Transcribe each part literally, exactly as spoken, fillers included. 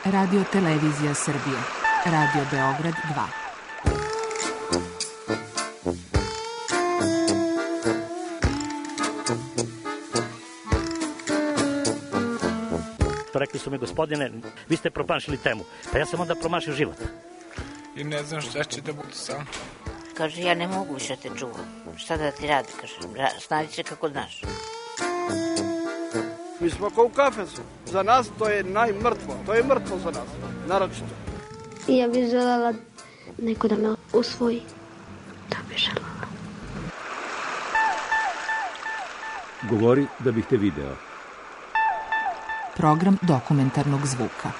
Radio Televizija Srbije. Radio Beograd dva. Rekli su mi, gospodine, vi ste promašili temu. Pa ja sam onda promašio život. I ne znam šta će da bude sam. Kaže, ja ne mogu više te čuvam. Šta da ti radi, kaže, snađi se kako znaš. Mi smo kao u kafesu. Za nas to je najmrtvo. To je mrtvo za nas, naročito. I ja bih želela neko da me usvoji. Da bih želela. Govori da bih te video. Program dokumentarnog zvuka.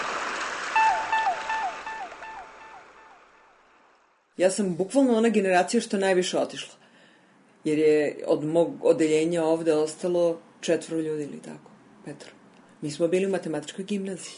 Ja sam bukvalno ona generacija što najviše otišla. Jer je od mog odeljenja ovde ostalo četvoro ljudi ili tako, petoro. Mi smo bili u matematičkoj gimnaziji.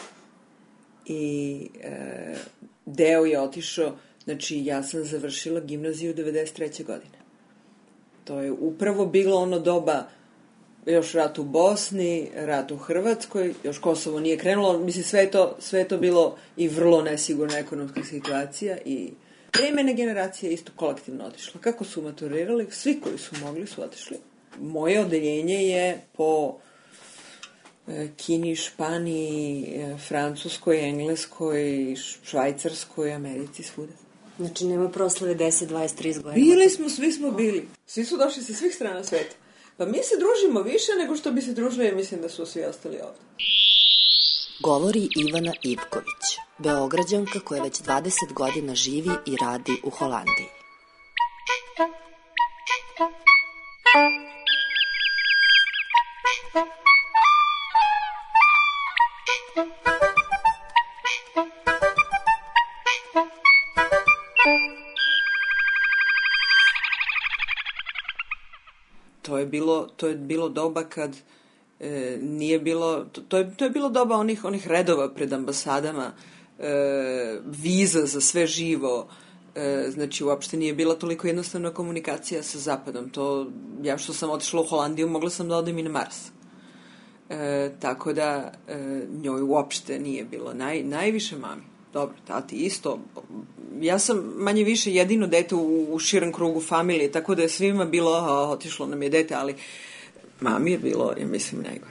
I e, deo je otišao, znači ja sam završila gimnaziju devedeset treće godine. To je upravo bilo ono doba, još rat u Bosni, rat u Hrvatskoj, još Kosovo nije krenulo, mislim sve je to, sve je to bilo i vrlo nesigurna ekonomska situacija i pre mene generacija isto kolektivno otišla. Kako su maturirali, svi koji su mogli su otišli. Moje odeljenje je po e, Kini, Španiji, e, Francuskoj, Engleskoj, Švajcarskoj, Americi, svuda. Znači nema proslave deset, dvadeset, trideset godina. Bili smo, svi smo bili. Svi su došli sa svih strana sveta. Pa mi se družimo više nego što bi se družili, mislim da su svi ostali ovde. Govori Ivana Ivković, Beograđanka koja već dvadeset godina živi i radi u Holandiji. To je bilo, to je bilo doba kad e, nije bilo, to, to, je, to je bilo doba onih, onih redova pred ambasadama, e, viza za sve živo, e, znači uopšte nije bila toliko jednostavna komunikacija sa Zapadom. To, ja što sam otišla u Holandiju, mogla sam da odem i na Mars. E, tako da e, njoj uopšte nije bilo. Naj, najviše mami. Dobro, tati isto. Ja sam manje više jedino dete u, u širom krugu familije, tako da je svima bilo, a, otišlo nam je dete, ali mami je bilo, ja mislim, najgore.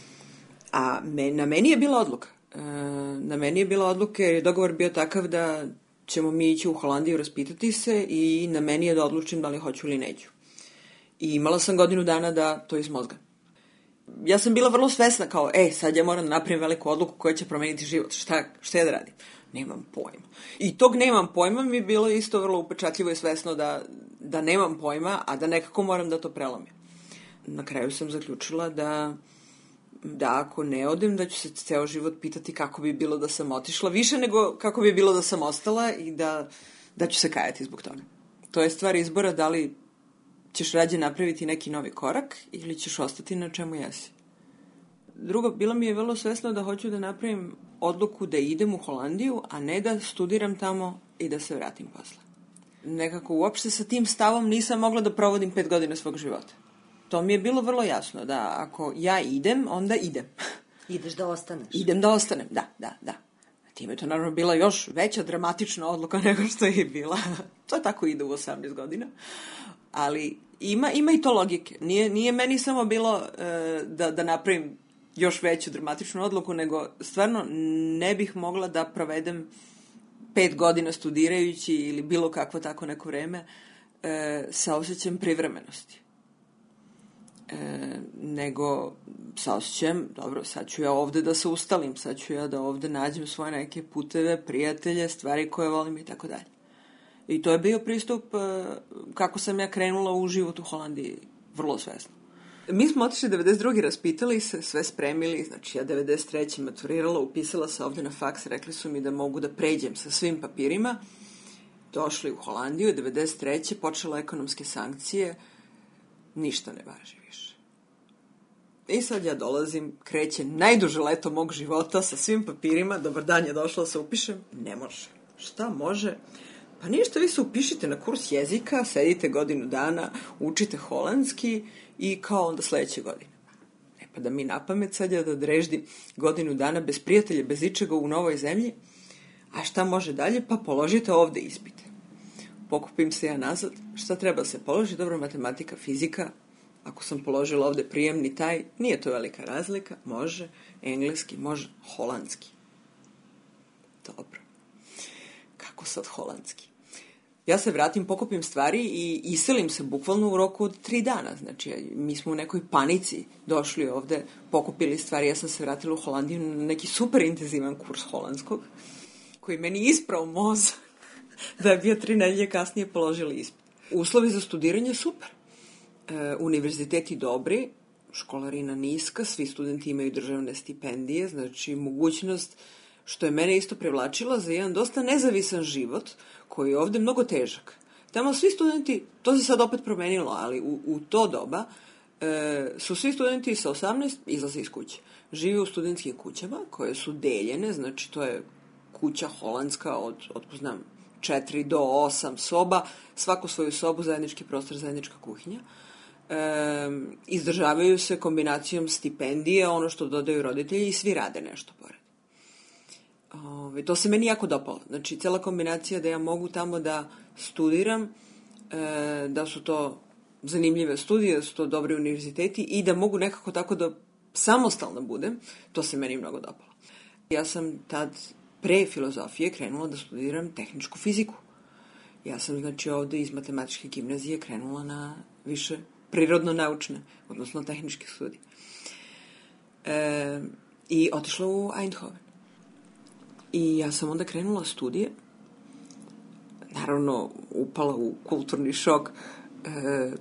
A me, na meni je bila odluka. E, na meni je bila odluka jer je dogovor bio takav da ćemo mi ići u Holandiju raspitati se i na meni je da odlučim da li hoću ili neću. I imala sam godinu dana da to iz mozga. Ja sam bila vrlo svesna kao, e, sad ja moram da napravim veliku odluku koja će promeniti život. Šta, šta ja da radim? Nemam pojma. I tog nemam pojma mi je bilo isto vrlo upečatljivo i svesno da, da nemam pojma, a da nekako moram da to prelomim. Na kraju sam zaključila da, da ako ne odem, da ću se ceo život pitati kako bi bilo da sam otišla, više nego kako bi bilo da sam ostala i da, da ću se kajati zbog toga. To je stvar izbora da li ćeš rađe napraviti neki novi korak ili ćeš ostati na čemu jesi. Drugo, bilo mi je vrlo svesno da hoću da napravim odluku da idem u Holandiju, a ne da studiram tamo i da se vratim posle. Nekako uopšte sa tim stavom nisam mogla da provodim pet godina svog života. To mi je bilo vrlo jasno, da ako ja idem, onda idem. Ideš da ostaneš. Idem da ostanem, da, da, da. Time je to naravno bila još veća dramatična odluka nego što je bila. To tako ide u osamnaest godina. Ali ima, ima i to logike. Nije, nije meni samo bilo e, da, da napravim još veću dramatičnu odluku, nego stvarno ne bih mogla da provedem pet godina studirajući ili bilo kakvo tako neko vreme e, sa osjećajem privremenosti. E, nego sa osjećajem, dobro, sad ću ja ovde da se ustalim, sad ću ja da ovde nađem svoje neke puteve, prijatelje, stvari koje volim i tako dalje. I to je bio pristup e, kako sam ja krenula u život u Holandiji, vrlo svesno. Mi smo otišli devedeset druge raspitali se, sve spremili, znači ja devedeset treće maturirala, upisala se ovde na faks, rekli su mi da mogu da pređem sa svim papirima. Došli u Holandiju, devedeset treće počela ekonomske sankcije, ništa ne važi više. I sad ja dolazim, kreće najduže leto mog života sa svim papirima, dobar dan je došla da se upišem, ne može. Šta može? Pa ništa, vi se upišite na kurs jezika, sedite godinu dana, učite holandski i kao onda sledeće godine. Ne pa da mi napamet sad ja da dreždim godinu dana bez prijatelja, bez ičega u novoj zemlji, a šta može dalje? Pa položite ovde ispite. Pokupim se ja nazad, šta treba se položi? Dobro, matematika, fizika, ako sam položila ovde prijemni taj, nije to velika razlika, može, engleski, može, holandski. Dobro. Kako sad holandski? Ja se vratim, pokupim stvari i iselim se bukvalno u roku od tri dana. Znači, mi smo u nekoj panici došli ovde, pokupili stvari, ja sam se vratila u Holandiju na neki super intenzivan kurs holandskog, koji meni isprao mozak da je bio tri nedelje kasnije položili ispit. Uslovi za studiranje super. E, univerziteti dobri, školarina niska, svi studenti imaju državne stipendije, znači mogućnost, što je mene isto privlačilo, za jedan dosta nezavisan život, koji je ovde mnogo težak. Tamo svi studenti, to se sad opet promenilo, ali u, u to doba e, su svi studenti sa osamnaest izlaze iz kuće. Žive u studentskim kućama koje su deljene, znači to je kuća holandska od, od znam, četiri do osam soba, svaku svoju sobu, zajednički prostor, zajednička kuhinja. E, izdržavaju se kombinacijom stipendije, ono što dodaju roditelji i svi rade nešto pored. Ove, to se meni jako dopalo. Znači, cela kombinacija da ja mogu tamo da studiram, e, da su to zanimljive studije, da su to dobri univerziteti i da mogu nekako tako da samostalno budem, to se meni mnogo dopalo. Ja sam tad pre filozofije krenula da studiram tehničku fiziku. Ja sam, znači, ovde iz matematičke gimnazije krenula na više prirodno-naučne, odnosno tehničke studije. E, I otišla u Eindhoven. I ja sam onda krenula studije, naravno upala u kulturni šok. E,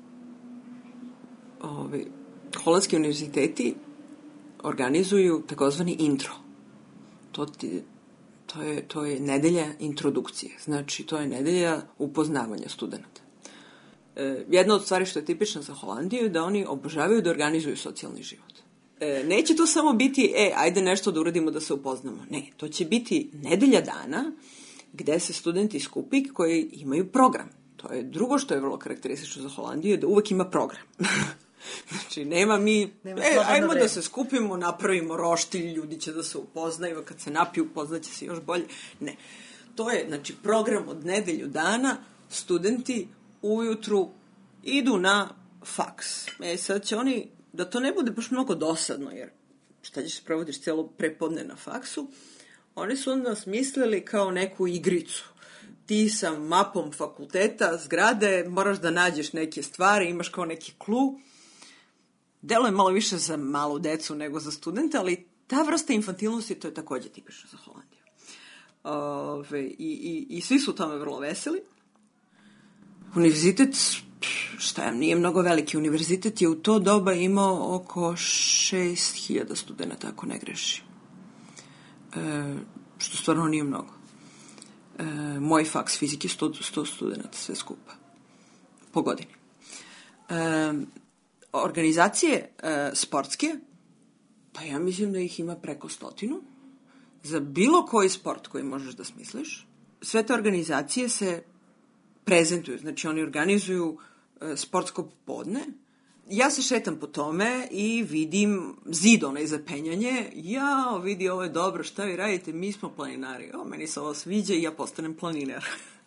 ovi, holandski univerziteti organizuju takozvani intro. To, ti, to, je, to je nedelja introdukcije, znači to je nedelja upoznavanja studenta. E, jedna od stvari što je tipična za Holandiju je da oni obožavaju da organizuju socijalni život. E, neće to samo biti, e, ajde nešto da uradimo da se upoznamo. Ne, to će biti nedelja dana gde se studenti skupi koji imaju program. To je drugo što je vrlo karakteristično za Holandiju, je da uvek ima program. Znači, nema mi, nema e, ajmo vreme. Da se skupimo, napravimo roštilj, ljudi će da se upoznaju, kad se napiju, upoznaće se još bolje. Ne, to je, znači, program od nedelju dana, studenti ujutru idu na faks. E, sad će oni, da to ne bude baš mnogo dosadno, jer šta ćeš provodiš cijelo prepodne na faksu, oni su onda smislili kao neku igricu. Ti sa mapom fakulteta, zgrade, moraš da nađeš neke stvari, imaš kao neki klu. Delo je malo više za malu decu nego za studente, ali ta vrsta infantilnosti, to je takođe tipično za Holandiju. Ove, i, i, I svi su tome vrlo veseli. Univerzitet, šta je, nije mnogo veliki. Univerzitet je u to doba imao oko šest hiljada studenta, ako ne grešim. E, što stvarno nije mnogo. E, moj faks fizike sto, sto studenta sve skupa. Po godini. E, organizacije e, sportske, pa ja mislim da ih ima preko stotinu. Za bilo koji sport koji možeš da smisliš. Sve te organizacije se prezentuju. Znači, oni organizuju e, sportsko podne. Ja se šetam po tome i vidim zid onaj za penjanje. Ja, vidi, ovo je dobro, šta vi radite? Mi smo planinari. O, meni se ovo sviđa i ja postanem planinar.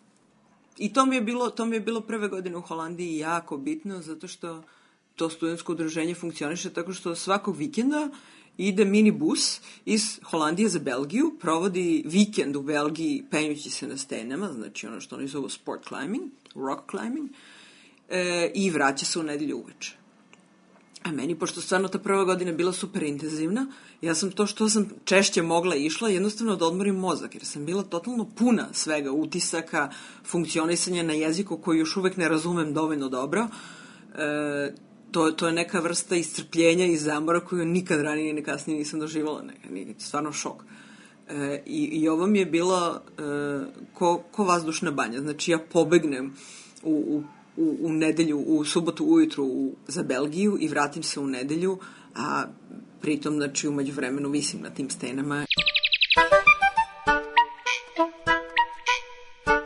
I to mi je bilo, to mi je bilo prve godine u Holandiji jako bitno, zato što to studentsko udruženje funkcioniše tako što svakog vikenda ide minibus iz Holandije za Belgiju, provodi vikend u Belgiji penjući se na stenama, znači ono što oni zovu sport climbing, rock climbing, e, i vraća se u nedelju uveče. A meni, pošto stvarno ta prva godina bila super intenzivna, ja sam to što sam češće mogla išla jednostavno da odmorim mozak, jer sam bila totalno puna svega, utisaka, funkcionisanja na jeziku koji još uvek ne razumem dovoljno dobro. E, to, to je neka vrsta iscrpljenja i zamora koju nikad ranije ni kasnije nisam doživjela. Ne, stvarno šok. E, i, I ovo mi je bilo e, ko, ko vazdušna banja. Znači ja pobegnem u, u U, u nedelju, u subotu ujutru u, za Belgiju i vratim se u nedelju, a pritom, znači, umeđu vremenu visim na tim stenama.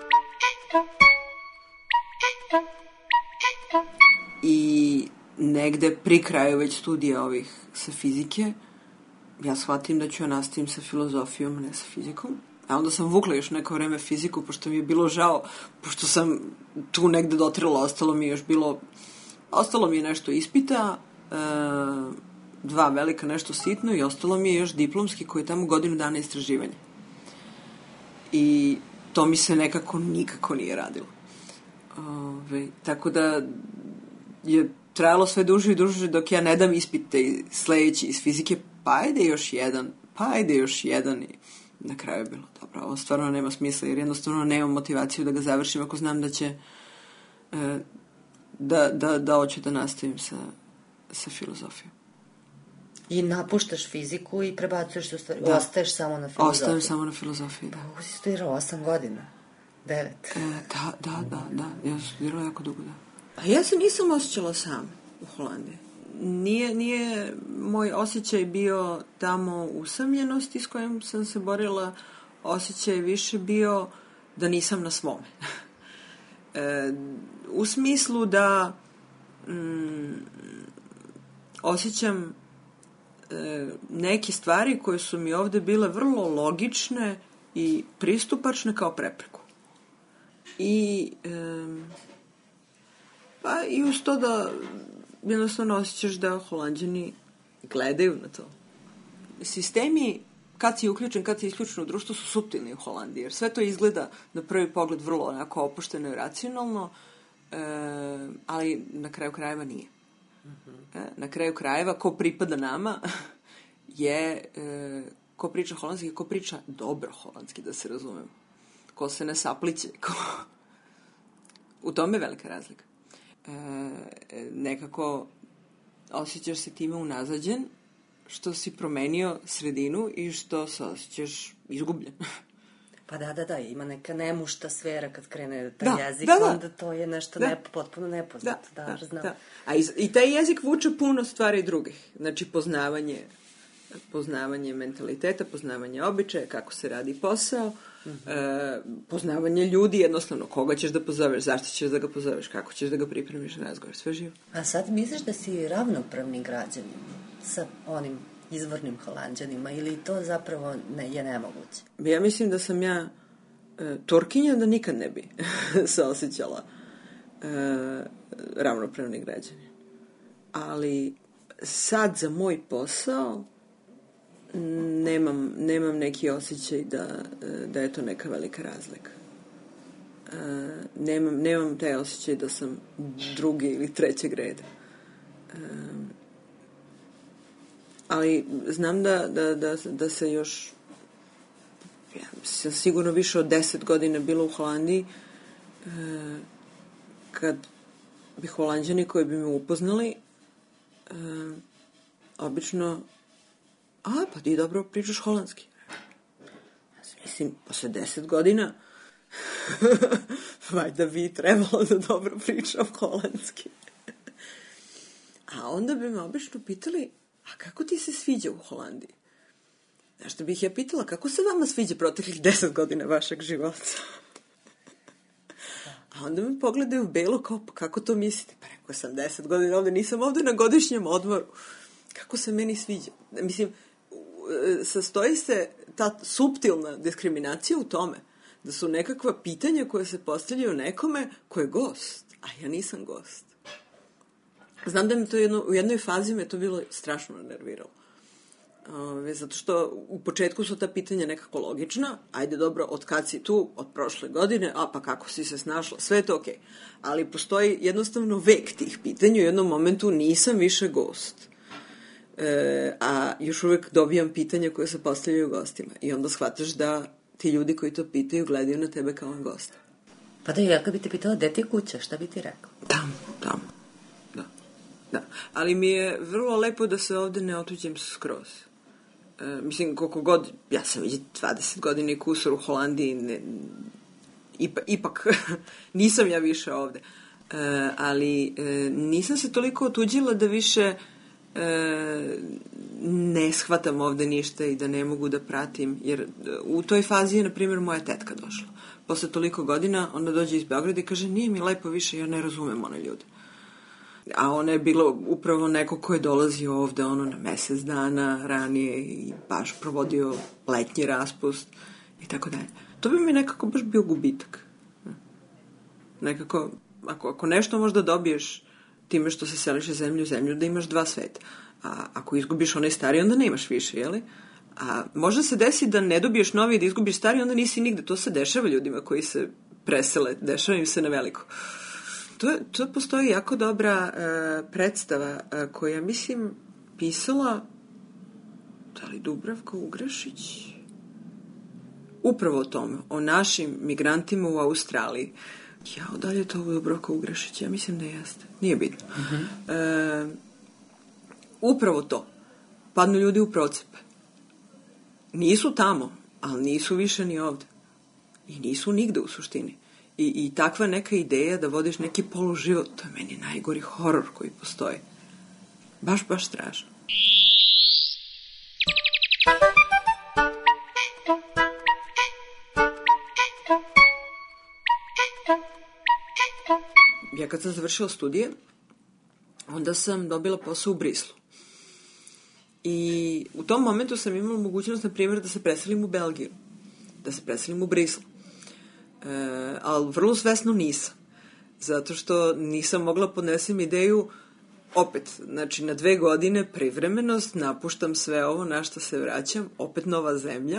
I negde negde pri kraju već studija ovih sa fizike, ja shvatim da ću ja nastavim sa filozofijom, ne sa fizikom. A onda sam vukla još neko vreme fiziku, pošto mi je bilo žao, pošto sam tu negde dotrela, ostalo mi je još bilo, ostalo mi je nešto ispita, e, dva velika, nešto sitno, i ostalo mi je još diplomski, koji je tamo godinu dana istraživanja. I to mi se nekako nikako nije radilo. Ove, tako da je trajalo sve duže i duže dok ja ne dam ispite sledeći iz fizike, pa ajde još jedan, pa ajde još jedan, i na kraju je bilo dobro, ovo stvarno nema smisla, jer jednostavno nemam motivaciju da ga završim ako znam da će e, da, da, da hoću da nastavim sa, sa filozofijom. I napuštaš fiziku i prebacuješ se u stvari, da. Ostaješ samo na filozofiji. Ostajem samo na filozofiji, da. Kako si studirala osam godina? Devet? E, da, da, da, da, ja sam studirala jako dugo, da. A ja se nisam osjećala sam u Holandiji. Nije, nije moj osjećaj bio tamo usamljenosti s kojim sam se borila, osjećaj više bio da nisam na svome. e, u smislu da mm, osjećam e, neke stvari koje su mi ovde bile vrlo logične i pristupačne kao prepreku. I e, pa i uz to da jednostavno osjećaš da Holanđani gledaju na to. Sistemi, kad si uključen, kad si isključen u društvu, su suptilni u Holandiji, jer sve to izgleda na prvi pogled vrlo onako opušteno i racionalno, e, ali na kraju krajeva nije. E, na kraju krajeva, ko pripada nama je, e, ko priča holandski, ko priča dobro holandski, da se razumem. Ko se ne sapliće, ko... U tome je velika razlika. E, nekako osjećaš se time unazađen, što si promenio sredinu i što se osjećaš izgubljen. Pa da, da, da, ima neka nemušta sfera kad krene taj da, jezik, da, da. onda to je nešto da. ne, potpuno nepoznato. Da, da, da, znam. Da. A iz, i taj jezik vuče puno stvari drugih. Znači, poznavanje, poznavanje mentaliteta, poznavanje običaja, kako se radi posao, mm-hmm. e, poznavanje ljudi, jednostavno, koga ćeš da pozoveš, zašto ćeš da ga pozoveš, kako ćeš da ga pripremiš na razgovor, sve živo. A sad misliš da si ravnopravni građanin sa onim izvornim Holanđanima, ili to zapravo ne, je nemoguće? Ja mislim da sam ja e, Turkinja, da nikad ne bi se osjećala e, ravnopravni građanin. Ali sad za moj posao nemam, nemam neki osjećaj da, da je to neka velika razlika. E, nemam, nemam taj osjećaj da sam drugi ili trećeg reda. E, ali znam da, da, da, da se još, ja sam sigurno više od deset godina bila u Holandiji, e, kad bi Holanđani koji bi me upoznali, e, obično, a, pa ti dobro pričaš holandski. Ja sam, mislim, posle deset godina, valjda bi trebalo da dobro pričam holandski. A onda bi me obično pitali, a kako ti se sviđa u Holandiji? Znaš što bih ja pitala, kako se vama sviđa proteklih deset godina vašeg života? A onda me pogledaju belo kao, pa kako to mislite? Pa rekao sam deset godina ovde, nisam ovde na godišnjem odmoru. Kako se meni sviđa? Mislim, sastoji se ta suptilna diskriminacija u tome da su nekakva pitanja koje se postavljaju nekome ko je gost, a ja nisam gost. Znam da mi to jedno, u jednoj fazi me to bilo strašno nerviralo. Ove, zato što u početku su ta pitanja nekako logična, ajde dobro, od kad si tu, od prošle godine, a pa kako si se snašla, sve je to okej. Okay. Ali postoji jednostavno vek tih pitanja, u jednom momentu nisam više gost. E, a još uvek dobijam pitanja koje se postavljaju gostima. I onda shvataš da ti ljudi koji to pitaju gledaju na tebe kao na gosta. Pa da, ja kad bi te pitala gde ti je kuća, šta bi ti rekao? Tamo, tamo. Da, da. Ali mi je vrlo lepo da se ovde ne otuđem skroz. E, mislim, koliko god, ja sam već dvadeset godina i kusur u Holandiji, ne, ipak, ipak nisam ja više ovde. E, ali e, nisam se toliko otuđila da više e, ne shvatam ovde ništa i da ne mogu da pratim, jer u toj fazi je, na primjer, moja tetka došla. Posle toliko godina, onda dođe iz Beograda i kaže, nije mi lepo više, ja ne razumem one ljude. A ona je bila upravo neko ko je dolazio ovde ono na mesec dana ranije i baš provodio letnji raspust i tako dalje. To bi mi nekako baš bio gubitak. Nekako, ako, ako nešto možda dobiješ time što se seliš iz zemlju u zemlju, da imaš dva sveta. A ako izgubiš onaj stari, onda nemaš više, jeli? A možda se desi da ne dobiješ novi i da izgubiš stari, onda nisi nigde. To se dešava ljudima koji se presele, dešava im se na veliko. To, to postoji jako dobra uh, predstava uh, koja, mislim, pisala da li Dubravka Ugrešić? Upravo o tome, o našim migrantima u Australiji. Jao, da li je to Dubravka Ugrešić? Ja mislim da jeste. Nije bitno. Uh-huh. Uh, upravo to. Padnu ljudi u procepe. Nisu tamo, ali nisu više ni ovde. I nisu nigde u suštini. I, i takva neka ideja da vodiš neki poluživot, to je meni najgori horor koji postoji. Baš, baš strašno. Ja kad sam završila studije, onda sam dobila posao u Brislu. I u tom momentu sam imala mogućnost, na primjer, da se preselim u Belgiju. Da se preselim u Brislu. E, ali vrlo svesno nisam. Zato što nisam mogla podnesem ideju opet, znači na dve godine privremenost, napuštam sve ovo, na što se vraćam, opet nova zemlja.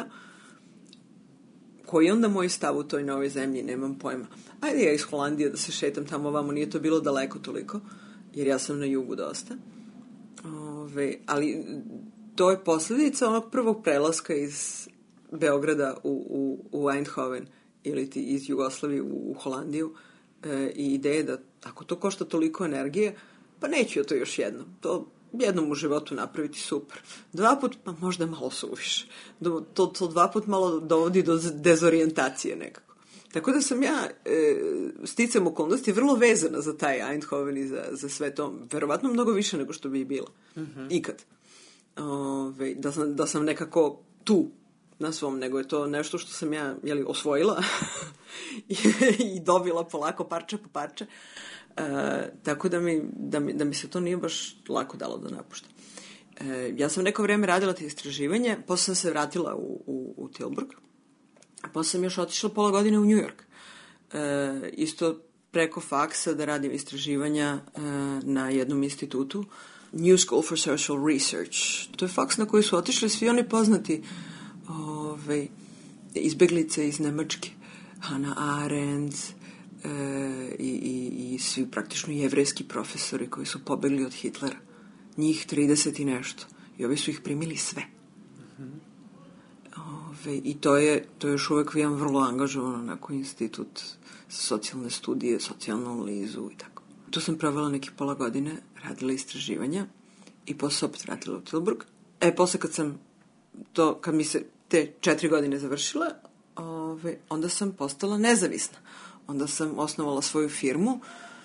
Koji je onda moj stav u toj novoj zemlji, nemam pojma. Ajde ja iz Holandije da se šetam tamo ovamo, nije to bilo daleko toliko, jer ja sam na jugu dosta. Ove, ali to je posljedica onog prvog prelaska iz Beograda u, u, u Eindhoven ili ti iz Jugoslavije u, u Holandiju e, i ideje da ako to košta toliko energije, pa neću ja to još jednom. To jednom u životu napraviti super. Dva put, pa možda malo suviše. To, to dva put malo dovodi do dezorijentacije nekako. Tako da sam ja e, sticam okolnosti vrlo vezana za taj Eindhoven i za, za sve to. Verovatno mnogo više nego što bi bila. Mm-hmm. Ikad. Ove, da, sam, da sam nekako tu na svom, nego je to nešto što sam ja jeli, osvojila i, i dobila polako parče po parče. E, tako da mi, da, mi, da mi se to nije baš lako dalo da napuštam. E, ja sam neko vreme radila te istraživanje, posle sam se vratila u, u, u Tilburg, a posle sam još otišla pola godine u New York. E, isto preko faksa da radim istraživanja e, na jednom institutu, New School for Social Research. To je faks na koji su otišli svi oni poznati ove, izbeglice iz Nemačke, Hannah Arendt, e, i, i, i svi praktično jevrejski profesori koji su pobegli od Hitlera. Njih trideset i nešto. I ovi su ih primili sve. Mm-hmm. Ove, I to je, to je još uvek vijem vrlo angažovano onako institut za socijalne studije, socijalnu analizu i tako. Tu sam provela neki pola godine, radila istraživanja i posle opet vratila u Tilburg. E, posle kad sam to, kad mi se te četiri godine završile, ove, onda sam postala nezavisna. Onda sam osnovala svoju firmu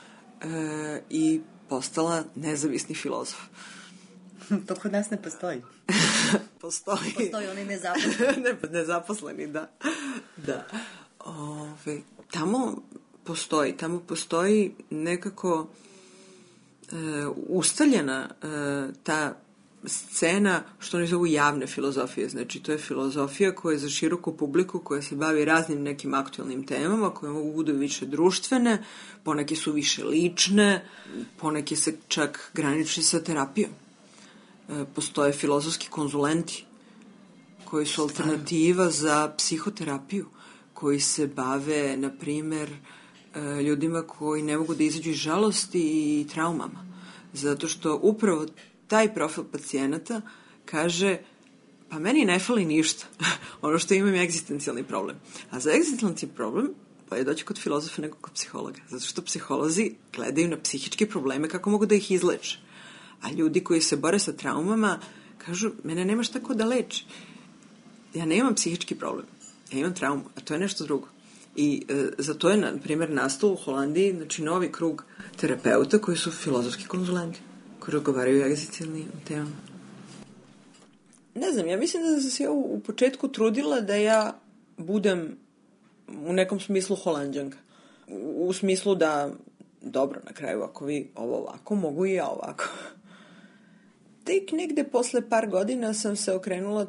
e, i postala nezavisni filozof. To kod nas ne postoji. Postoji. Postoji oni nezaposleni. ne, nezaposleni, da. da. Ove, tamo postoji, tamo postoji nekako e, ustaljena e, ta scena, što oni zovu javne filozofije. Znači, to je filozofija koja je za široku publiku, koja se bavi raznim nekim aktualnim temama, koje mogu budu više društvene, poneke su više lične, poneke se čak graniči sa terapijom. E, postoje filozofski konzulenti koji su alternativa za psihoterapiju, koji se bave, na primer, e, ljudima koji ne mogu da izađu iz žalosti i traumama. Zato što upravo taj profil pacijenata kaže, pa meni ne fali ništa. Ono što imam je egzistencijalni problem. A za egzistencijalni problem pa je doći kod filozofa nego kod psihologa. Zato što psiholozi gledaju na psihičke probleme kako mogu da ih izleče. A ljudi koji se bore sa traumama kažu, mene nemaš tako da leči. Ja nemam psihički problem. Ja imam traumu, a to je nešto drugo. I e, za to je, na primjer, nastao u Holandiji, znači, novi krug terapeuta koji su filozofski konzulenti, koji odgovaraju egzistencijalnim temama. Ne znam, ja mislim da sam se ja u, u početku trudila da ja budem u nekom smislu Holanđanka. U, u smislu da dobro, na kraju, ako vi ovo ovako, mogu i ja ovako. Tek negde posle par godina sam se okrenula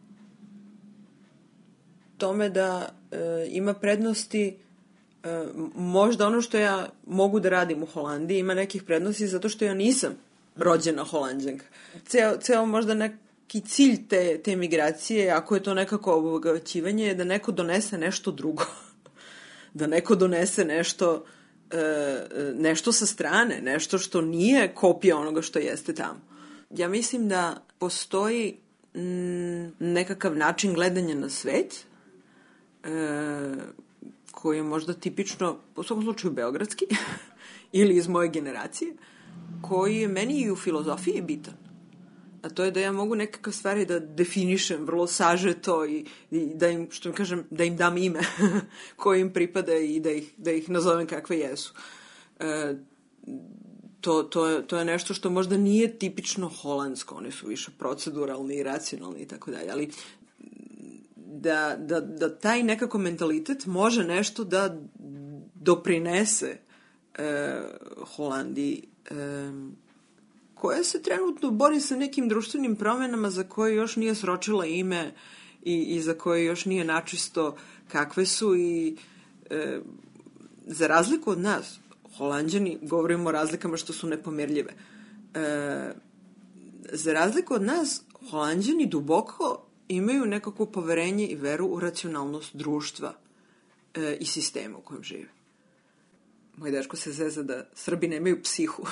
tome da e, ima prednosti, e, možda ono što ja mogu da radim u Holandiji ima nekih prednosti zato što ja nisam rođena Holanđanka. Ceo, ceo možda neki cilj te, te migracije, ako je to nekako obogaćivanje, je da neko donese nešto drugo. Da neko donese nešto, e, nešto sa strane, nešto što nije kopija onoga što jeste tamo. Ja mislim da postoji m, nekakav način gledanja na svet, e, koji je možda tipično, u svakom slučaju beogradski, ili iz moje generacije, koji je meni i u filozofiji bitan. A to je da ja mogu nekakve stvari da definišem vrlo sažeto i, i da im, što im kažem, da im dam ime koje im pripada i da ih, da ih nazovem kakve jesu. E, to, to, je, to je nešto što možda nije tipično holandsko, oni su više proceduralni i racionalni i tako dalje, ali da, da, da taj nekako mentalitet može nešto da doprinese e, Holandiji, e, koja se trenutno bori sa nekim društvenim promenama za koje još nije sročila ime i, i za koje još nije načisto kakve su i e, za razliku od nas, Holanđani, govorimo o razlikama što su nepomerljive, e, za razliku od nas, Holanđani duboko imaju nekakvo poverenje i veru u racionalnost društva e, i sistema u kojem žive. Moj dečko se zeza da Srbi nemaju psihu.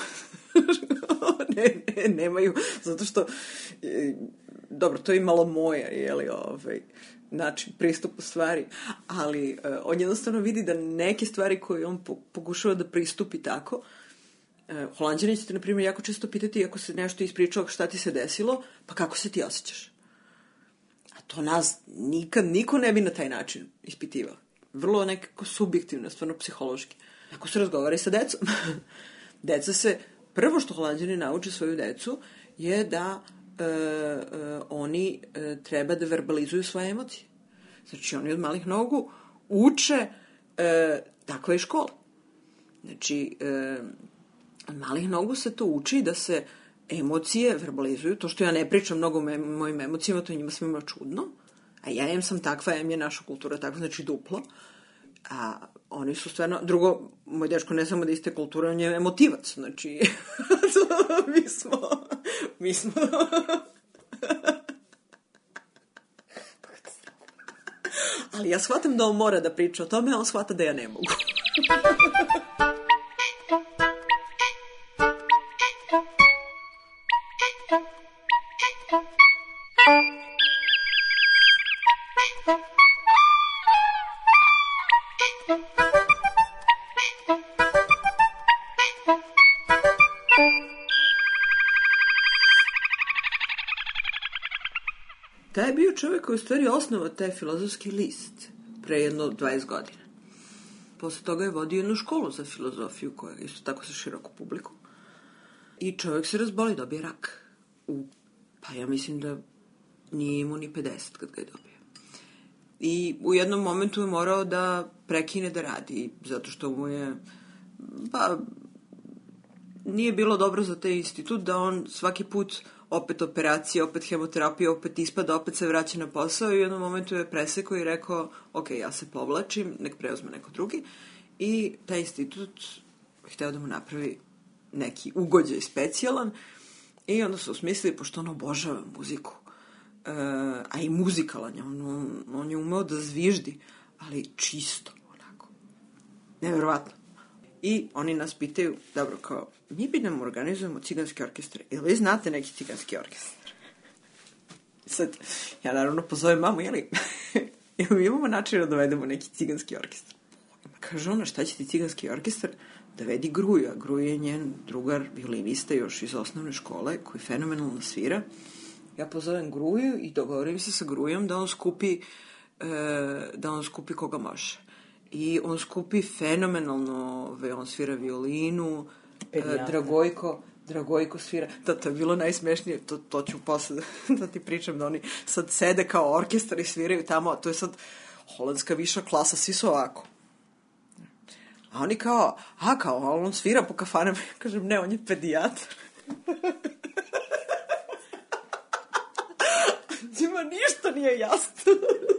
ne, ne, nemaju, zato što, e, dobro, to je malo moja, jeli, ovaj, način pristupu stvari, ali e, on jednostavno vidi da neke stvari koje on po, pokušava da pristupi tako, e, Holanđani ćete, na primjer, jako često pitati ako se nešto ispričao šta ti se desilo, pa kako se ti osjećaš? A to nas nikad, niko ne bi na taj način ispitivao. Vrlo nekako subjektivno, stvarno psihološki. Ako se razgovara i sa decom. Deca se, prvo što Holanđani nauče svoju decu je da e, e, oni e, treba da verbalizuju svoje emocije. Znači, oni od malih nogu uče, e, takva je škola. Znači, e, od malih nogu se to uči da se emocije verbalizuju. To što ja ne pričam mnogo o mojim emocijama, to je njima svima čudno. A ja em sam takva, em je naša kultura takva, znači duplo. A oni su stvarno, drugo, moj dečko ne samo da iste kulture, on je emotivac, znači, mi smo, mi smo, ali ja shvatam da on mora da priča o tome, a on shvata da ja ne mogu. Taj je bio čovjek koji je u stvari osnovao taj filozofski list pre jedno dvadeset godina. Posle toga je vodio jednu školu za filozofiju koja je isto tako sa široku publiku. I čovjek se razboli, dobije rak. U, pa ja mislim da nije imao ni pedeset kad ga je dobio. I u jednom momentu je morao da prekine da radi, zato što mu je, pa, nije bilo dobro za taj institut da on svaki put opet operacije, opet hemoterapija, opet ispada, opet se vraća na posao i u jednom momentu je presekao i rekao, ok, ja se povlačim, nek preuzme neko drugi. I taj institut hteo da mu napravi neki ugođaj specijalan i onda su osmislili, pošto on obožava muziku, uh, a i muzikalan je, on, on, on je umeo da zviždi, ali čisto, onako, neverovatno. I oni nas pitaju, dobro, kao, mi bi nam organizujemo ciganski orkestar. Ili vi znate neki ciganski orkestar? Sad, ja naravno pozovem mamu, jeli, jel mi imamo način da dovedemo neki ciganski orkestar? Kaže ona, šta će ti ciganski orkestar? Dovedi Gruju, a Gruja je njen drugar, violinista još iz osnovne škole, koji fenomenalno svira. Ja pozovem Gruju i dogovorim se sa Grujom da on skupi, e, da on skupi koga može. I on skupi fenomenalno, on svira violinu, e, Dragojko, Dragojko svira, to, to je bilo najsmešnije, to, to ću posle da ti pričam, da oni sad sede kao orkestar i sviraju tamo, a to je sad holandska viša klasa, svi su ovako. A oni kao, a kao, on svira po kafanama. Ja kažem, ne, on je pedijatar. Njima ništa nije jasno.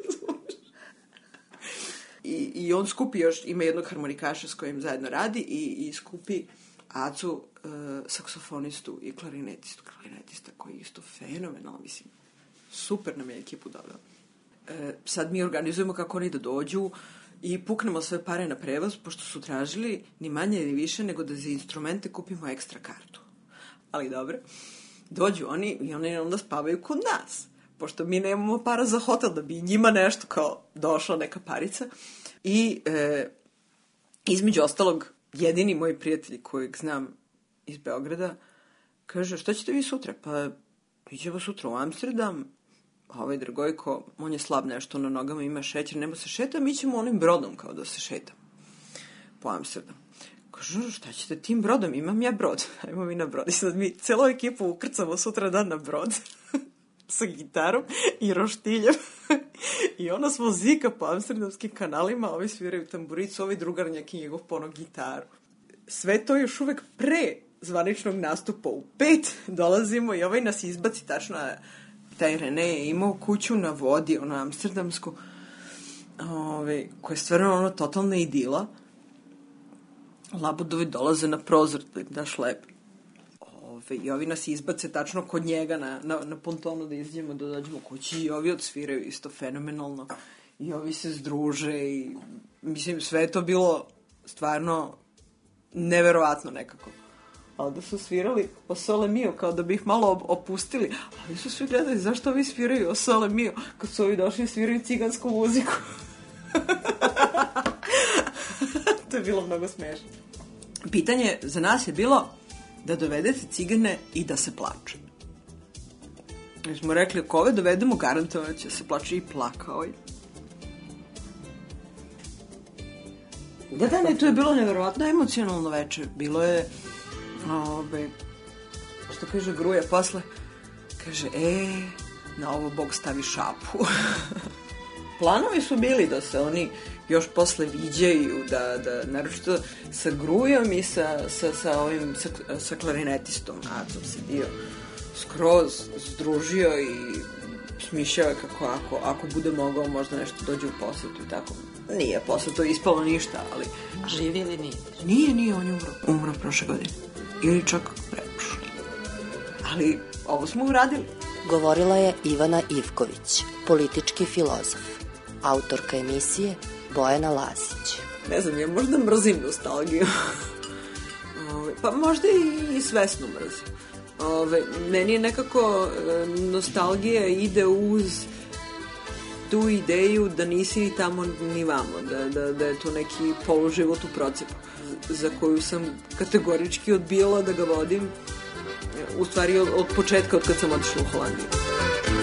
I, I on skupi još, ima jednog harmonikaša s kojim zajedno radi i, i skupi Acu, uh, saksofonistu i klarinetistu. Klarinetista koji je isto fenomenal, mislim. Super nam je ekipu dodao. E, sad mi organizujemo kako oni da dođu i puknemo sve pare na prevoz, pošto su tražili ni manje ni više nego da za instrumente kupimo ekstra kartu. Ali dobro, dođu oni i oni onda spavaju kod nas, pošto mi nemamo para za hotel, da bi njima nešto kao došla neka parica. I e, između ostalog, jedini moj prijatelj kojeg znam iz Beograda kaže, šta ćete vi sutra? Pa mi ćemo sutra u Amsterdam, a ovaj Dragojko, on je slab nešto na nogama, ima šećer, nema se šeta, mi ćemo onim brodom kao da se šetam po Amsterdam. Kažu, šta ćete tim brodom? Imam ja brod. Ajmo mi na brod. I sad mi celo ekipu ukrcamo sutra dan na brod sa gitarom i roštiljem. I onda smo zika po amsterdamskim kanalima, ovi sviraju tamburicu, ovi drugarnjak i njegov ponog gitaru. Sve to još uvek pre zvaničnog nastupa u pet dolazimo i ovaj nas izbaci tačno. Taj Rene je imao kuću na vodi, ono amsterdamsku, ove, koja je stvarno ono totalna idila. Labudovi dolaze na prozor da im daš lep. Ove, I ovi nas izbace tačno kod njega na, na, na pontonu da izađemo, da dođemo kući i ovi odsviraju isto fenomenalno. I ovi se združe i mislim sve je to bilo stvarno neverovatno nekako. Ali da su svirali o Sole Mio, kao da bi ih malo opustili. Ali su svi gledali, zašto ovi sviraju o Sole Mio, kad su ovi došli i sviraju cigansku muziku. To je bilo mnogo smešno. Pitanje za nas je bilo da dovedete cigane i da se plače. Mi smo rekli, ako ove dovedemo, garantovano će se plače i plakao. Da, da, ne, to je bilo nevjerovatno emocionalno večer. Bilo je, ove, što kaže Gruja posle, kaže, e, na ovo Bog stavi šapu. Planovi su bili da se oni još posle viđaju, da, da naročito sa Grujom i sa, sa, sa ovim, sa, sa klarinetistom, Acom se dio skroz združio i smišljao je kako ako, ako bude mogao možda nešto dođe u posetu i tako. Nije posle to ispalo ništa, ali... Živi ili nije? Nije, nije, on je umro. Umro prošle godine. Ili čak preprošle. Ali ovo smo uradili. Govorila je Ivana Ivković, politički filozof. Autorka emisije Bojana Lazić. Ne znam, ja možda mrzim nostalgiju. Pa možda i, i svesno mrzim. Ove, meni je nekako nostalgija ide uz tu ideju da nisi ni tamo ni vamo, da, da, da je to neki poluživot u procepu za koju sam kategorički odbijala da ga vodim u stvari od, od početka, od kad sam otišla u Holandiju.